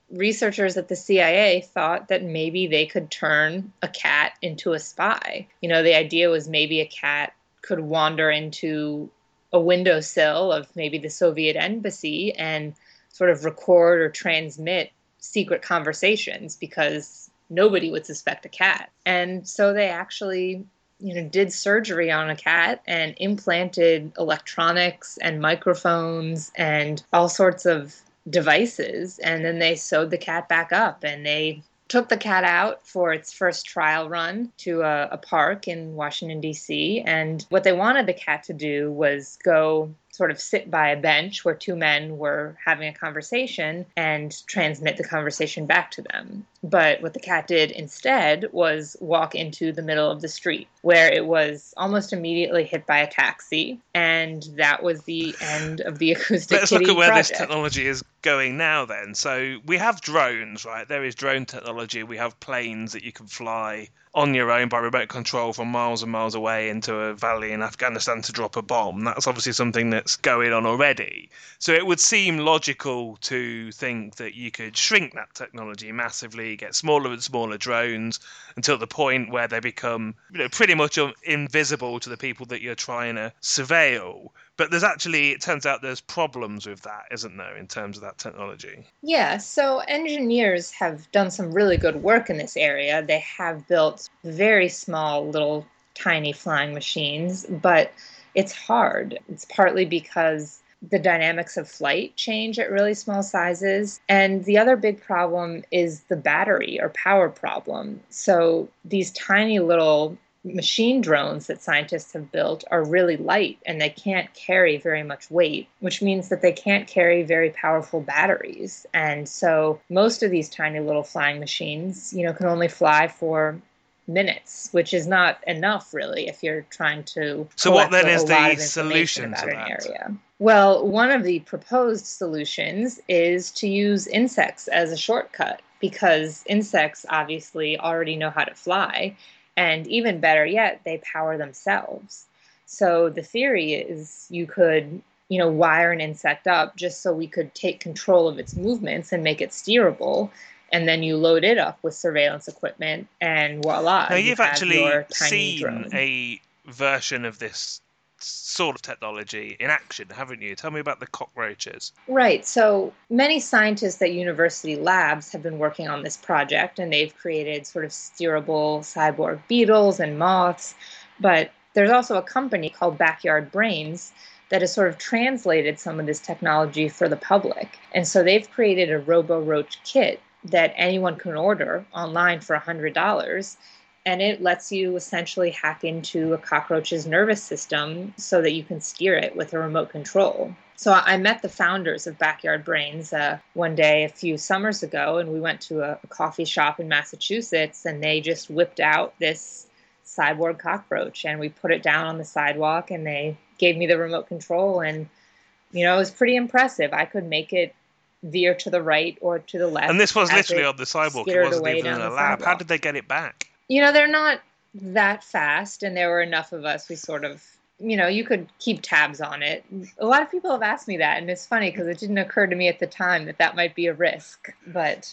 researchers at the C I A thought that maybe they could turn a cat into a spy. You know, the idea was maybe a cat could wander into a windowsill of maybe the Soviet embassy and sort of record or transmit secret conversations because nobody would suspect a cat. And so they actually, you know, did surgery on a cat and implanted electronics and microphones and all sorts of devices. And then they sewed the cat back up, and they took the cat out for its first trial run to a, a park in Washington, D C. And what they wanted the cat to do was go sort of sit by a bench where two men were having a conversation and transmit the conversation back to them. But what the cat did instead was walk into the middle of the street, where it was almost immediately hit by a taxi. And that was the end of the Acoustic Let's Kitty look at where project. this technology is going now then. So we have drones, right? There is drone technology. We have planes that you can fly on your own by remote control from miles and miles away into a valley in Afghanistan to drop a bomb. That's obviously something that's going on already. So it would seem logical to think that you could shrink that technology massively, get smaller and smaller drones until the point where they become, you know, pretty much invisible to the people that you're trying to surveil. But there's actually, it turns out there's problems with that, isn't there, in terms of that technology? Yeah, so engineers have done some really good work in this area. They have built very small, little, tiny flying machines, but it's hard. It's partly because the dynamics of flight change at really small sizes. And the other big problem is the battery or power problem. So these tiny little machine drones that scientists have built are really light, and they can't carry very much weight, which means that they can't carry very powerful batteries. And so most of these tiny little flying machines, you know, can only fly for minutes, which is not enough really if you're trying to So what then a, is a lot the of solution about to an that? area. Well, one of the proposed solutions is to use insects as a shortcut, because insects obviously already know how to fly. And even better yet, they power themselves. So the theory is you could, you know, wire an insect up just so we could take control of its movements and make it steerable. And then you load it up with surveillance equipment, and voila, Now, you you've have actually your tiny seen drone. a version of this sort of technology in action, haven't you? Tell me about the cockroaches. Right. So many scientists at university labs have been working on this project, and they've created sort of steerable cyborg beetles and moths. But there's also a company called Backyard Brains that has sort of translated some of this technology for the public. And so they've created a Robo-Roach kit that anyone can order online for one hundred dollars. And it lets you essentially hack into a cockroach's nervous system so that you can steer it with a remote control. So I met the founders of Backyard Brains uh, one day a few summers ago, and we went to a, a coffee shop in Massachusetts, and they just whipped out this cyborg cockroach, and we put it down on the sidewalk, and they gave me the remote control, and, you know, it was pretty impressive. I could make it veer to the right or to the left. And this was as literally it on the sidewalk. It skittered wasn't away even in down a the lab. How sidewalk. did they get it back? You know, they're not that fast, and there were enough of us, we sort of, you know, you could keep tabs on it. A lot of people have asked me that, and it's funny because it didn't occur to me at the time that that might be a risk. But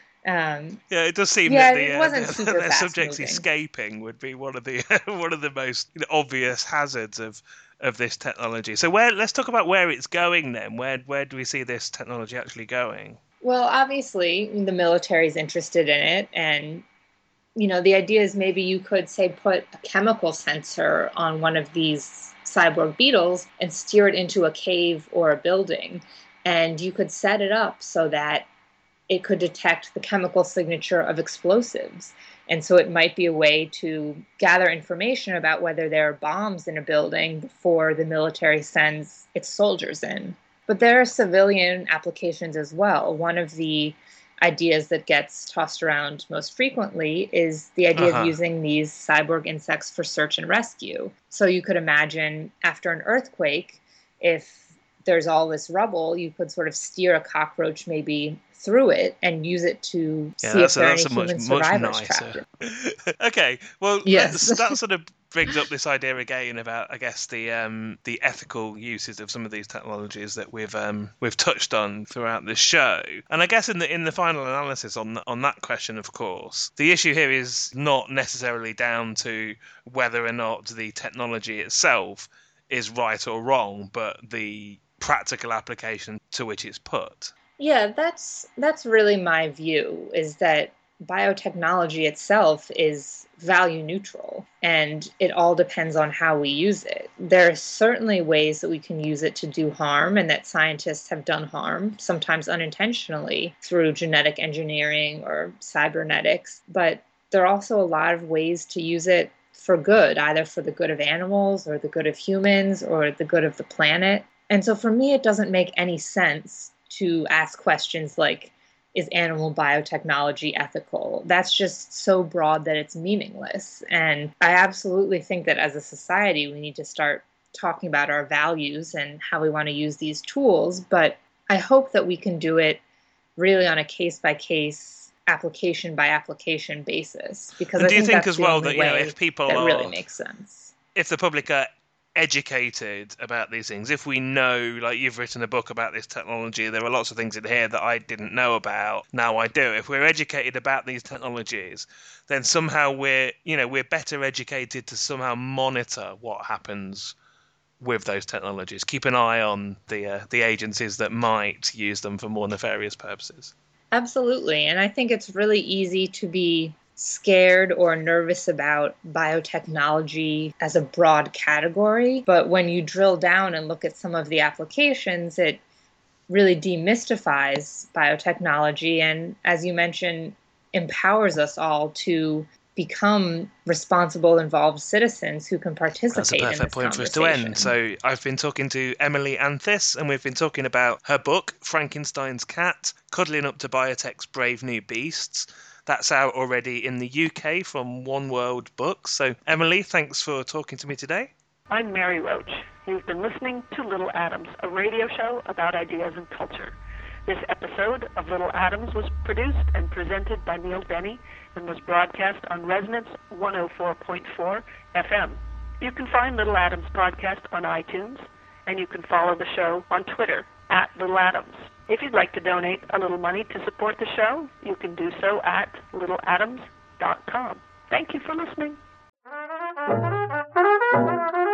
um, yeah, it does seem yeah, that the, it uh, wasn't the, super the fast subjects moving. escaping would be one of the one of the most, you know, obvious hazards of of this technology. So where let's talk about where it's going then. Where where do we see this technology actually going? Well, obviously, the military is interested in it, and you know, the idea is maybe you could, say, put a chemical sensor on one of these cyborg beetles and steer it into a cave or a building. And you could set it up so that it could detect the chemical signature of explosives. And so it might be a way to gather information about whether there are bombs in a building before the military sends its soldiers in. But there are civilian applications as well. One of the ideas that gets tossed around most frequently is the idea Uh-huh. of using these cyborg insects for search and rescue. So you could imagine after an earthquake, if there's all this rubble, you could sort of steer a cockroach maybe through it and use it to Yeah, see if that's a, there are that's any a much, human much survivors trapped nicer. in. Okay, well, Yes. let's- that sort of brings up this idea again about, I guess, the um, the ethical uses of some of these technologies that we've um, we've touched on throughout this show. And I guess in the in the final analysis on on that question, of course, the issue here is not necessarily down to whether or not the technology itself is right or wrong, but the practical application to which it's put. Yeah, that's that's really my view, is that biotechnology itself is value neutral and it all depends on how we use it. There are certainly ways that we can use it to do harm and that scientists have done harm, sometimes unintentionally through genetic engineering or cybernetics, but there are also a lot of ways to use it for good, either for the good of animals or the good of humans or the good of the planet. And so for me, it doesn't make any sense to ask questions like, is animal biotechnology ethical? That's just so broad that it's meaningless. And I absolutely think that as a society, we need to start talking about our values and how we want to use these tools. But I hope that we can do it really on a case-by-case, application-by-application basis. Because And I do you think, think that's as the well only that, you know, way if people that are, really makes sense. if the public are educated about these things, if we know, like you've written a book about this technology, there are lots of things in here that I didn't know about, now I do. If we're educated about these technologies, then somehow we're, you know, we're better educated to somehow monitor what happens with those technologies. Keep an eye on the uh, the agencies that might use them for more nefarious purposes. Absolutely. And I think it's really easy to be scared or nervous about biotechnology as a broad category. But when you drill down and look at some of the applications, it really demystifies biotechnology and, as you mentioned, empowers us all to become responsible, involved citizens who can participate in this That's a perfect point for us to conversation. end. So I've been talking to Emily Anthis, and we've been talking about her book, Frankenstein's Cat, Cuddling Up to Biotech's Brave New Beasts. That's out already in the U K from One World Books. So, Emily, thanks for talking to me today. I'm Mary Roach. You've been listening to Little Atoms, a radio show about ideas and culture. This episode of Little Atoms was produced and presented by Neil Denny and was broadcast on Resonance one oh four point four F M. You can find Little Atoms podcast on iTunes, and you can follow the show on Twitter, at Little Atoms. If you'd like to donate a little money to support the show, you can do so at little atoms dot com. Thank you for listening.